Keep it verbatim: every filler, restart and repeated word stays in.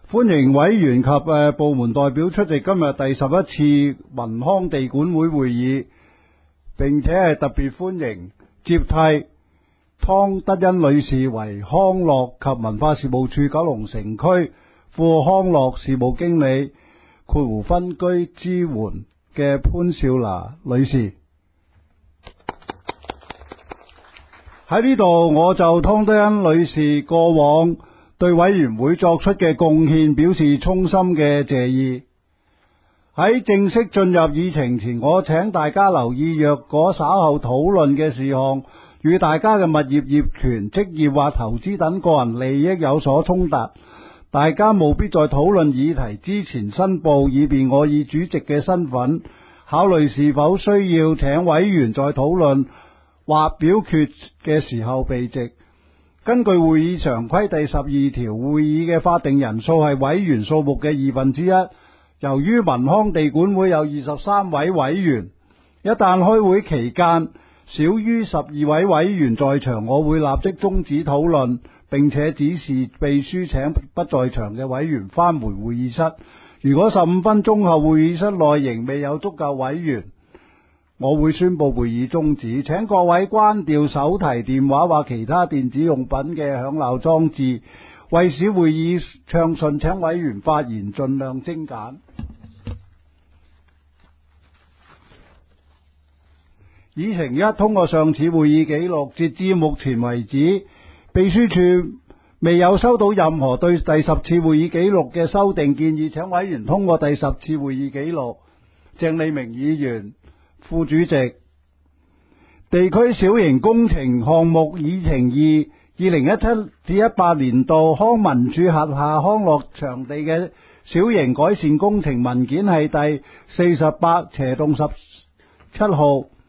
歡迎委員及誒部門代表出席今日第十一次民康地管會會議，並且係特別歡迎接替湯德欣女士為康樂及文化事務處九龍城區副康樂事務經理括弧分居支援嘅潘少娜女士。喺呢度，我就湯德欣女士過往對委員會作出嘅貢獻表示衷心嘅謝意。喺正式進入議程前，我請大家留意，若果稍後討論嘅事項與大家嘅物業業權、職業或投資等個人利益有所衝突，大家務必在討論議題之前申報，以便我以主席嘅身份考慮是否需要請委員在討論或表決嘅時候避席。根據會議常規第十二條，會議嘅法定人數係委員數目嘅二分之一。由於民康地管會有二十三位委員，一旦開會期間少於十二位委員在場，我會立即終止討論，並且指示秘書請不在場嘅委員返回會議室。如果十五分鐘後會議室內仍未有足夠委員，我會宣布會議終止。請各位關掉手提電話或其他電子用品嘅響鬧裝置，為使會議暢順，請委員發言盡量精簡。議程一，通過上次會議記錄。截至目前為止，秘書處未有收到任何對第十次會議記錄嘅修訂建議，請委員通過第十次會議記錄。鄭利明議員，副主席。地區小型工程項目議程二，二零一七至一八年度康文署轄下康樂場地嘅小型改善工程文件係第四十八斜洞十七號。